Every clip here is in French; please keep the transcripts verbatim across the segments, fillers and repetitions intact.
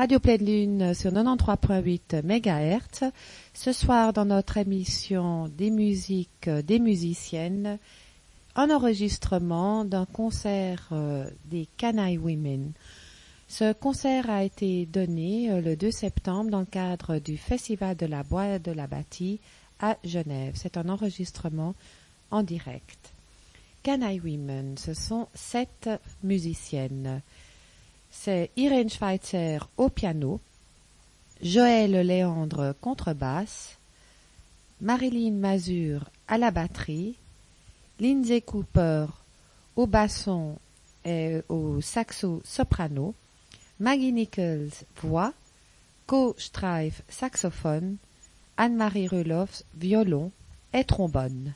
Radio Pleine Lune sur quatre-vingt-treize virgule huit mégahertz. Ce soir, dans notre émission des musiques des musiciennes, un enregistrement d'un concert euh, des Canaille Women. Ce concert a été donné euh, le deux septembre dans le cadre du Festival de la Bois de la Bâtie à Genève. C'est un enregistrement en direct. Canaille Women, ce sont sept musiciennes. C'est Irène Schweitzer au piano, Joël Léandre contrebasse, Marilyn Mazur à la batterie, Lindsay Cooper au basson et au saxo soprano, Maggie Nichols voix, Co Streif saxophone, Anne-Marie Ruloff violon et trombone.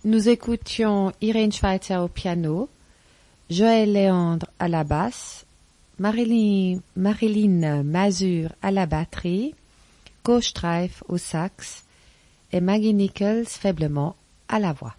Nous écoutions Irene Schweitzer au piano, Joël Léandre à la basse, Marilyn, Marilyn Mazur à la batterie, Co Streif au sax et Maggie Nichols faiblement à la voix.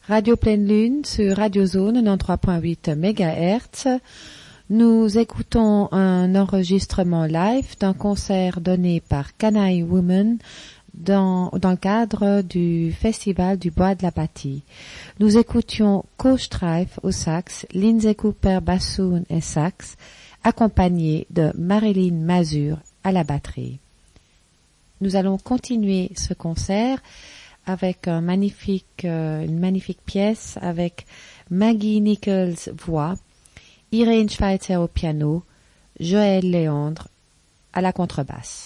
Radio Pleine Lune sur Radio Zone quatre-vingt-treize virgule huit mégahertz. Nous écoutons un enregistrement live d'un concert donné par Canaille Women dans, dans le cadre du Festival du Bois de la Bâtie. Nous écoutions Co Streif au sax, Lindsay Cooper bassoon et sax, accompagné de Marilyn Mazur à la batterie. Nous allons continuer ce concert avec un magnifique, euh, une magnifique pièce avec Maggie Nichols voix, Irene Schweitzer au piano, Joël Léandre à la contrebasse.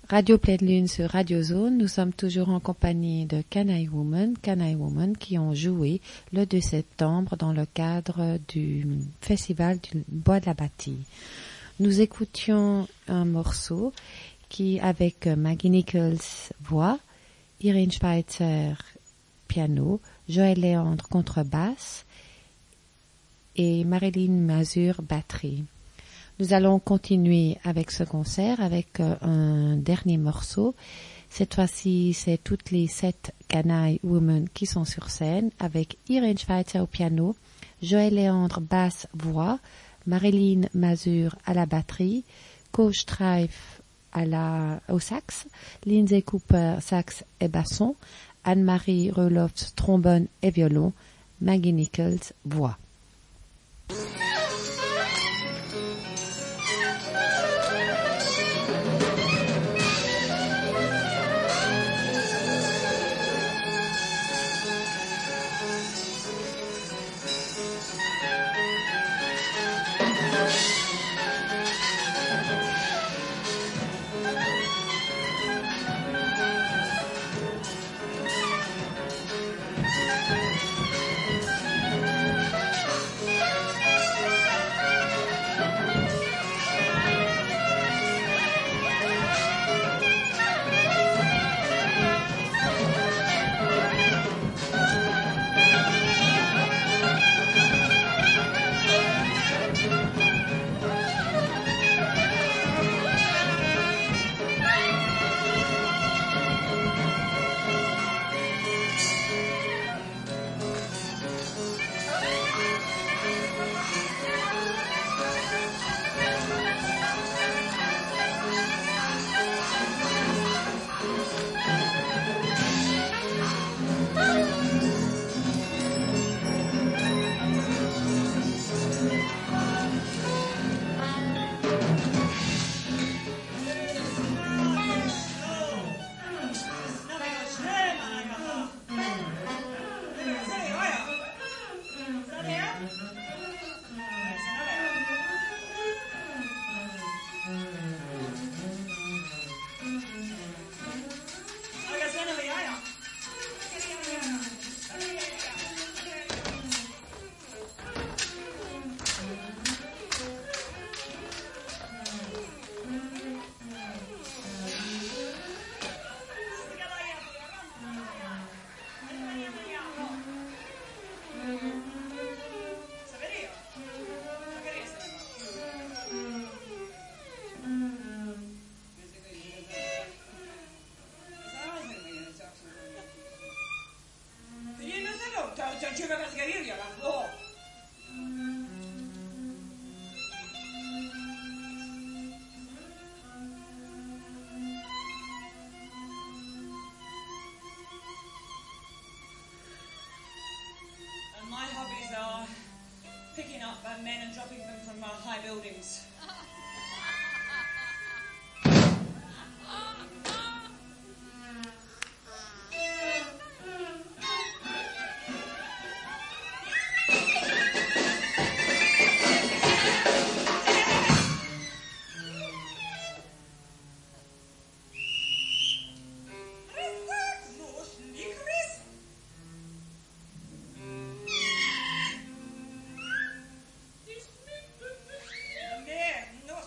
Radio Pleine Lune sur Radio Zone. Nous sommes toujours en compagnie de Canaille Woman, Canaille Woman qui ont joué le deux septembre dans le cadre du festival du Bois de la Bâtie. Nous écoutions un morceau qui, avec Maggie Nichols voix, Irene Schweitzer piano, Joël Léandre contrebasse et Marilyn Mazur batterie. Nous allons continuer avec ce concert avec euh, un dernier morceau. Cette fois-ci, c'est toutes les sept Canaille Women qui sont sur scène avec Irene Schweitzer au piano, Joël Léandre basse voix, Marilyn Mazur à la batterie, Co Streif à la, au sax, Lindsay Cooper sax et basson, Anne-Marie Reloft trombone et violon, Maggie Nichols voix. Picking up uh, men and dropping them from uh, high buildings. Yeah, no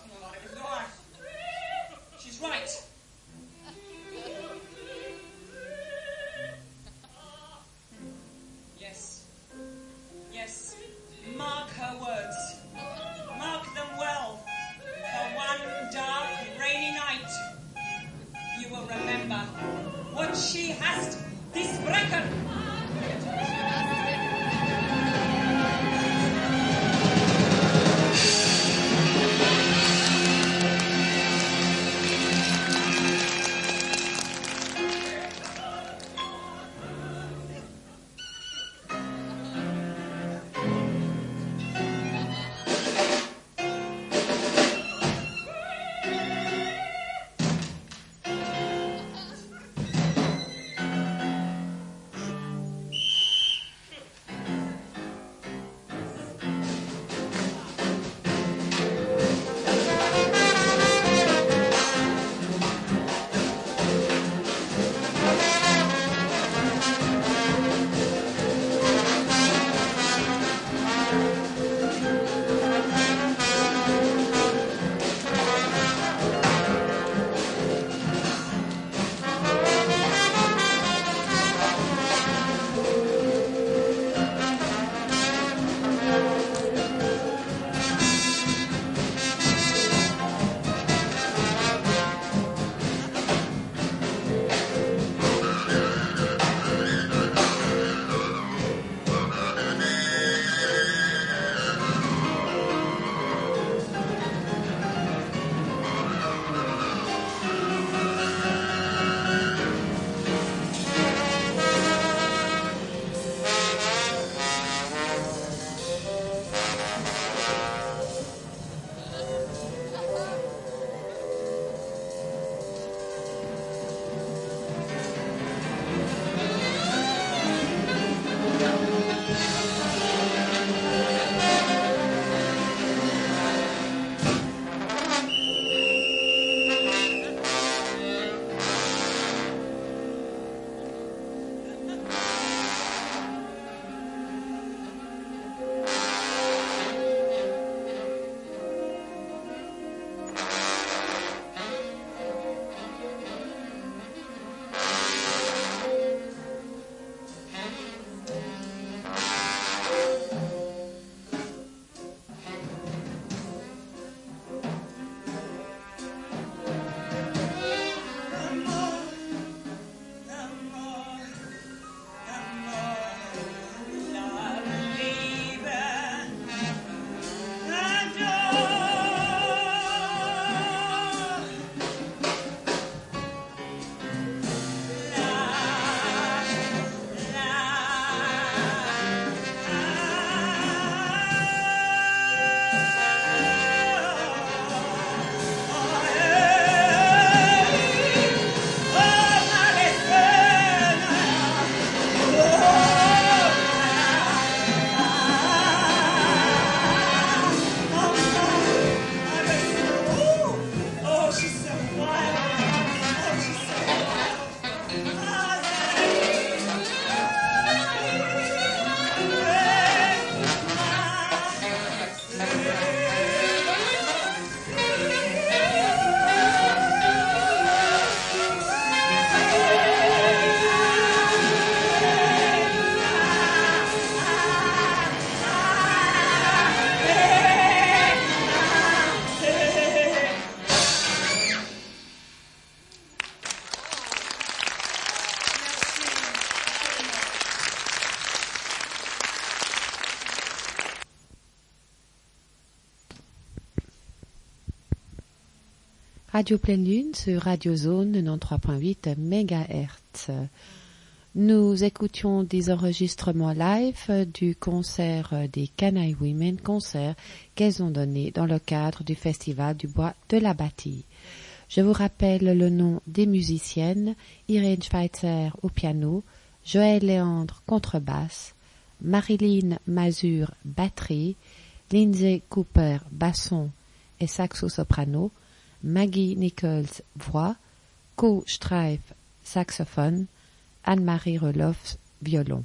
Radio Pleine Lune sur Radio Zone quatre-vingt-treize virgule huit mégahertz. Nous écoutions des enregistrements live du concert des Canaille Women, concert qu'elles ont donné dans le cadre du Festival du Bois de la Bâtie. Je vous rappelle le nom des musiciennes: Irène Schweitzer au piano, Joël Léandre contrebasse, Marilyn Mazur batterie, Lindsay Cooper basson et saxo-soprano, Maggie Nichols voix, Co Streif saxophone, Anne-Marie Reloff violon.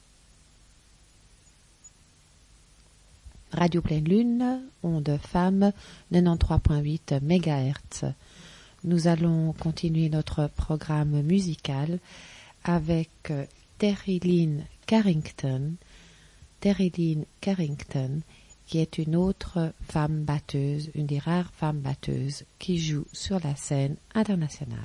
Radio Pleine Lune, onde femme, quatre-vingt-treize virgule huit mégahertz. Nous allons continuer notre programme musical avec Terry Lynn Carrington, Terry Lynn Carrington, qui est une autre femme batteuse, une des rares femmes batteuses qui joue sur la scène internationale.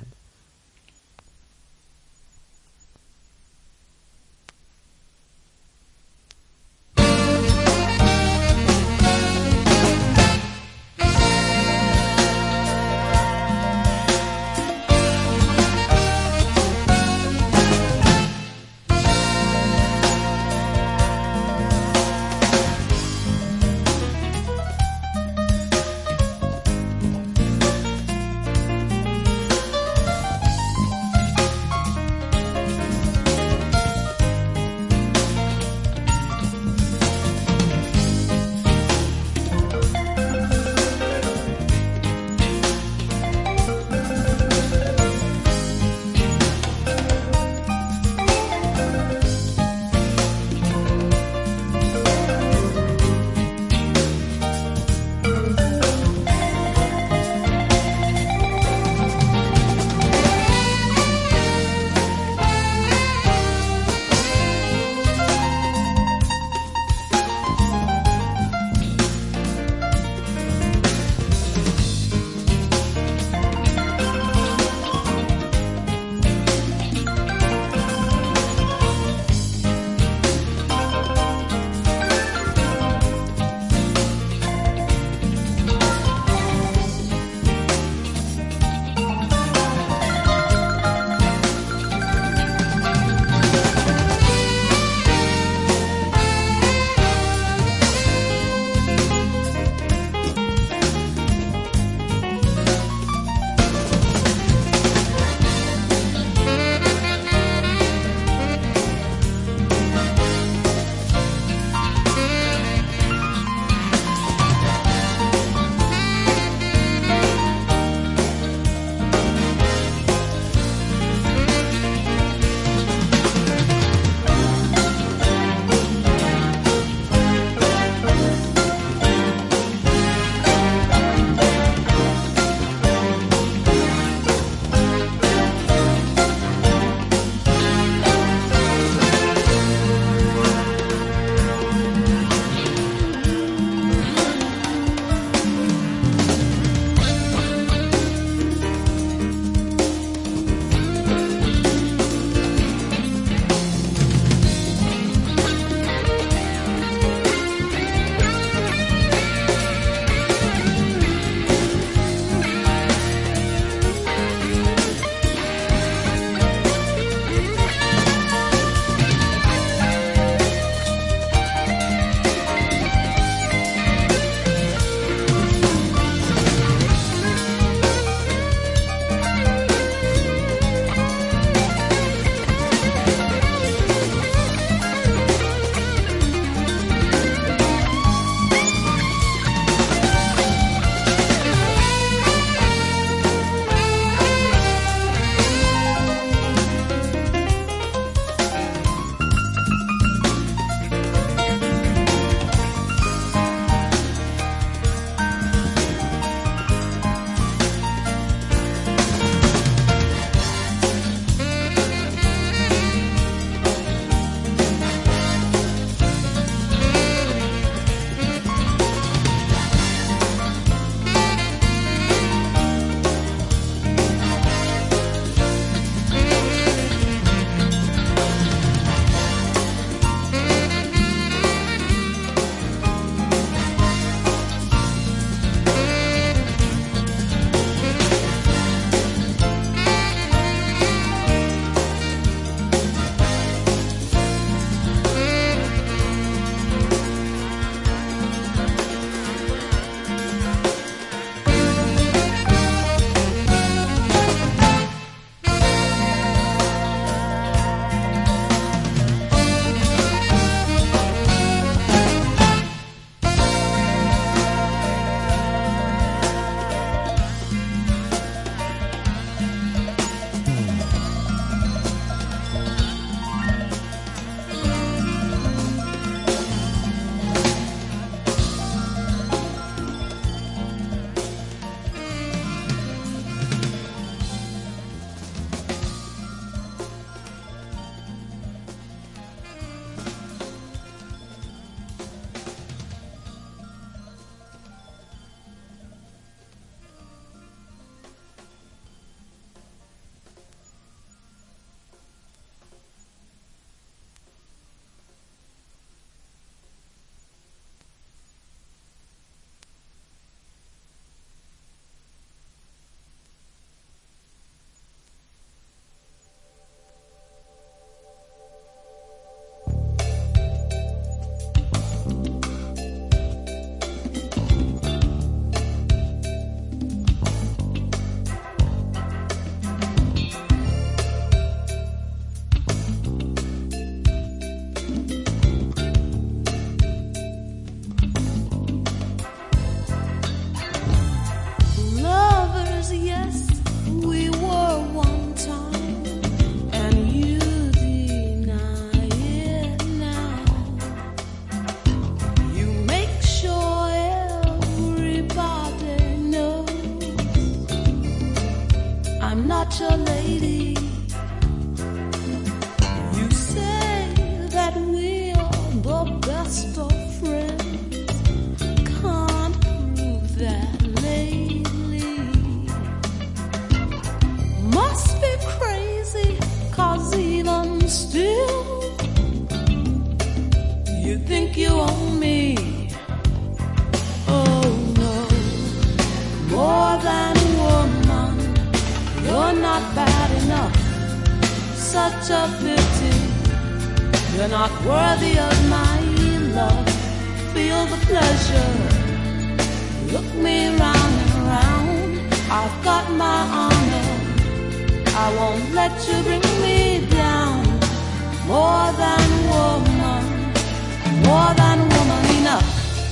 such a pity. You're not worthy of my love. Feel the pleasure. Look me round and round. I've got my honor. I won't let you bring me down. More than woman, more than woman enough.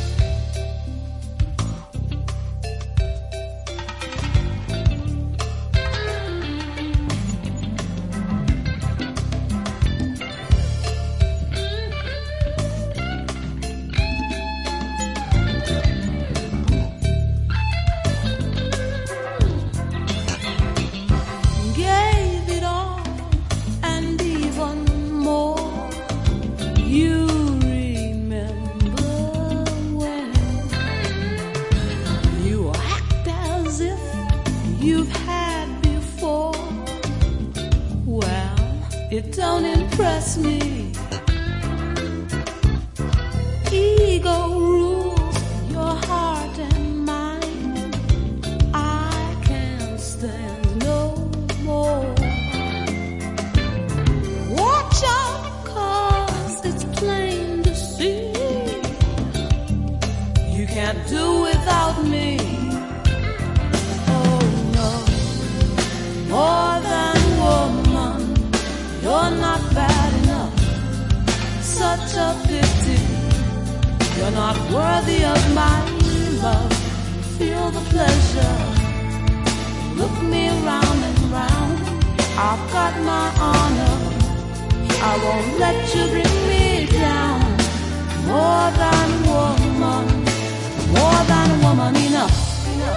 It don't impress me. Ego rules your heart and mind. I can't stand no more. Watch out, 'cause it's plain to see you can't do without me. Oh no, more than woman, you're not bad enough. Such a pity. You're not worthy of my love. Feel the pleasure. Look me round and round. I've got my honor. I won't let you bring me down. More than woman, more than woman enough. enough.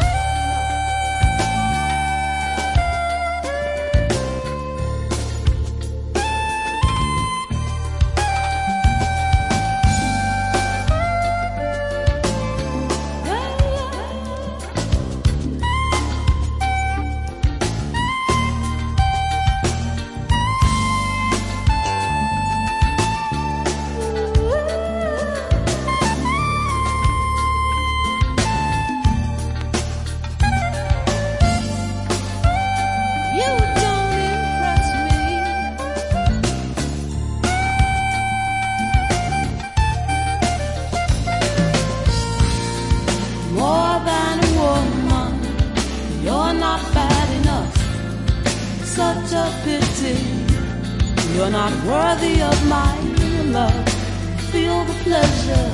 Such a pity. You're not worthy of my love. Feel the pleasure.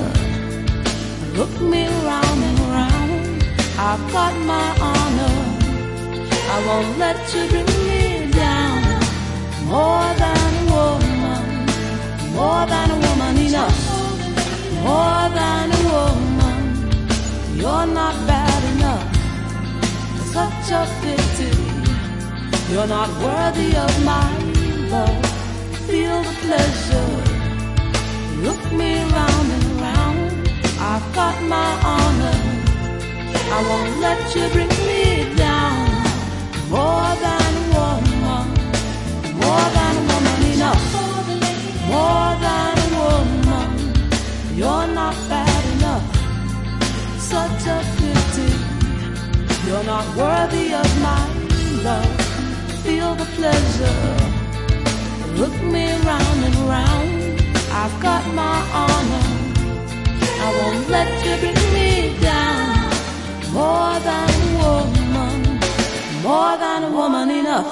Look me round and round. I've got my honor. I won't let you bring me down. More than a woman, more than a woman enough. More than a woman, you're not bad enough. Such a pity. You're not worthy of my love. Feel the pleasure. Look me round and round. I've got my honor. I won't let you bring me down. More than a woman, more than a woman enough. More than a woman, you're not bad enough. Such a pity. You're not worthy of my love. Feel the pleasure. Look me round and round. I've got my honor. I won't let you bring me down. More than a woman, more than a woman enough.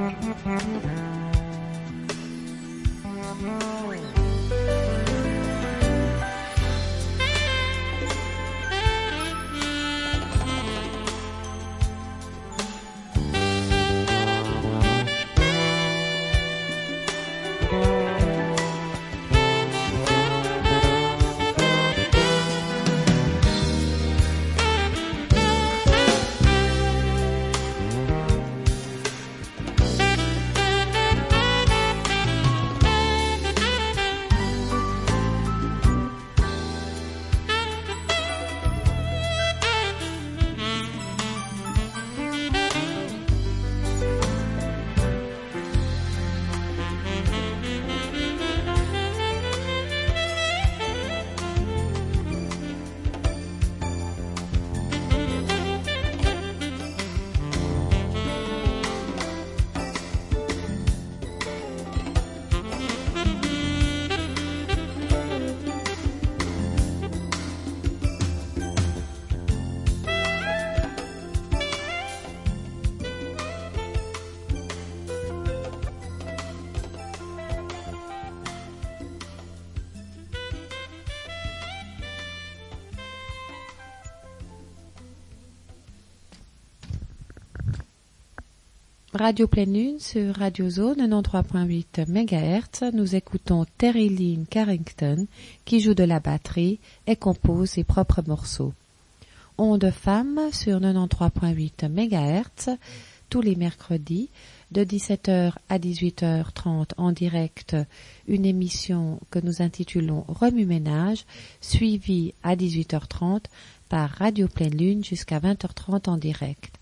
Radio Pleine Lune sur Radio Zone quatre-vingt-treize virgule huit mégahertz. Nous écoutons Terry Lynn Carrington qui joue de la batterie et compose ses propres morceaux. Onde Femme sur quatre-vingt-treize virgule huit mégahertz tous les mercredis de dix-sept heures à dix-huit heures trente en direct, une émission que nous intitulons Remue-Ménage, suivie à dix-huit heures trente par Radio Pleine Lune jusqu'à vingt heures trente en direct.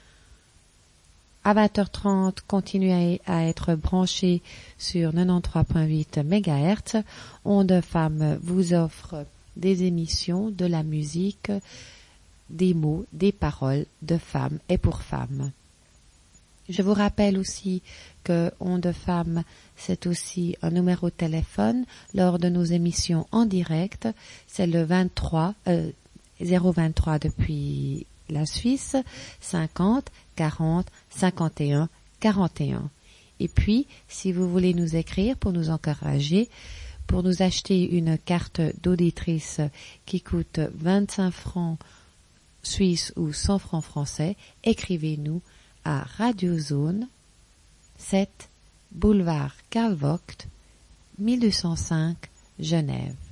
À vingt heures trente, continuez à être branchés sur quatre-vingt-treize virgule huit mégahertz. Onde Femme vous offre des émissions, de la musique, des mots, des paroles de femmes et pour femmes. Je vous rappelle aussi que Onde Femme, c'est aussi un numéro de téléphone lors de nos émissions en direct. C'est le vingt-trois, euh, zéro vingt-trois depuis la Suisse, cinquante, quarante, cinquante et un, quarante et un. Et puis, si vous voulez nous écrire pour nous encourager, pour nous acheter une carte d'auditrice qui coûte vingt-cinq francs suisses ou cent francs français, écrivez-nous à Radio Zone, sept, boulevard Karl Vogt, mille deux cent cinq, Genève.